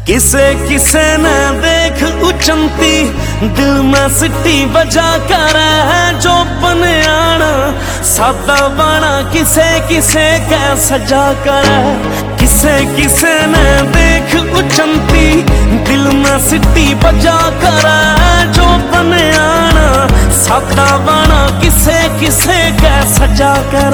किसे किसे न देख उचंती दिल में सिटी बजा कर है जो बनयाना सादा बाना किसे किसे कै सजा कर किसे किसे न देख उचंती दिल में सिटी बजा कर है जो बनयाना सादा बाना किसे किसे कै सजा कर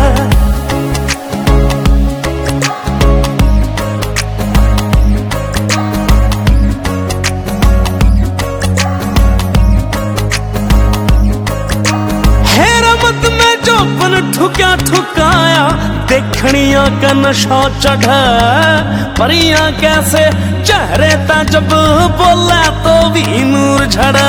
ठुक्या ठुकाया देखनिया का नशा चढ़ा परियां कैसे चेहरे ता जब बोला तो भी नूर झड़ा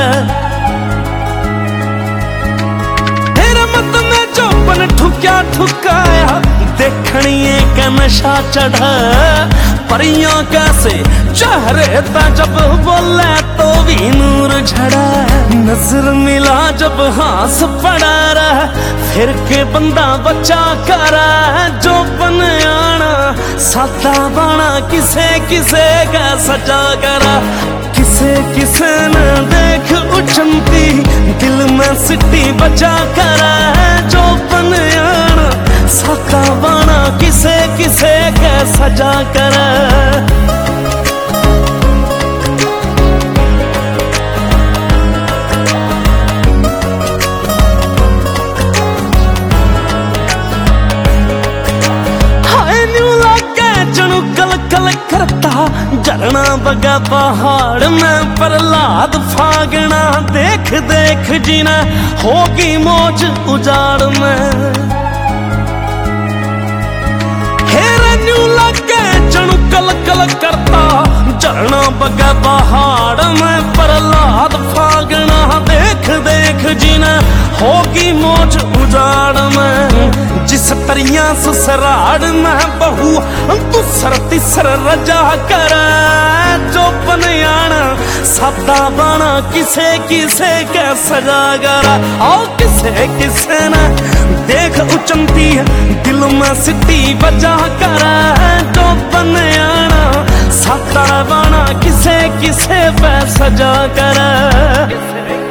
मत में चौपन ठुक्या ठुकाया देखनिए का नशा चढ़ा परियां कैसे चेहरे ता जब बोला तो भी नूर झड़ा नजर मिला जब हाथ पड़ा रहा फिर के बंदा बचा कर जो बनयाना सादा बाना किसे किसे का सजा करा किसे किसे न देख उचंती दिल में सिटी बचा कर जो बनयाना सादा बाना किसे किसे का सजा करा झरना बगा पहाड़ में प्रहलाद फागना देख देख जीना होगी मौज उजाड़ में हेरा लगे जणु कल कल करता झरना बगा पहाड़ में प्रहलाद फागना देख देख जीना होगी मौज उजाड़ में जिस तरिया ससराड़ में बहू दूसर तीसर रजा कर जो बनयाना सादा बाना किसे किसे कै सजा कर और किसे किसे न देख उचंती दिल में सिटी बजा कर जो बनयाना सादा बाना किसे किसे पे सजा कर